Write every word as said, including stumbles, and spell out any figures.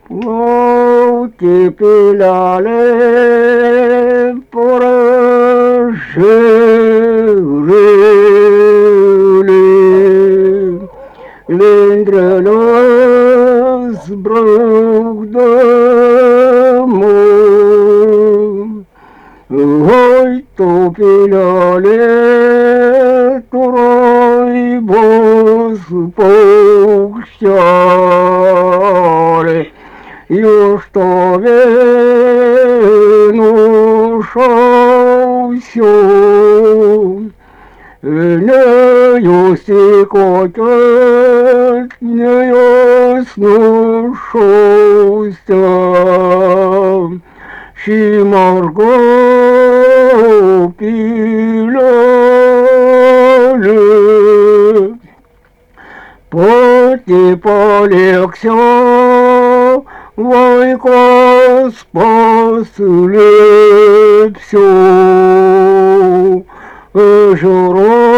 Утепеляли поражили, Линдрелес брах домой. Ой, топеляли турой боспокщали, и что вену шоусю, не юсикотет, не ясно шоуся, Шимарго пиляли, поти полегся, Войко спасли все, журо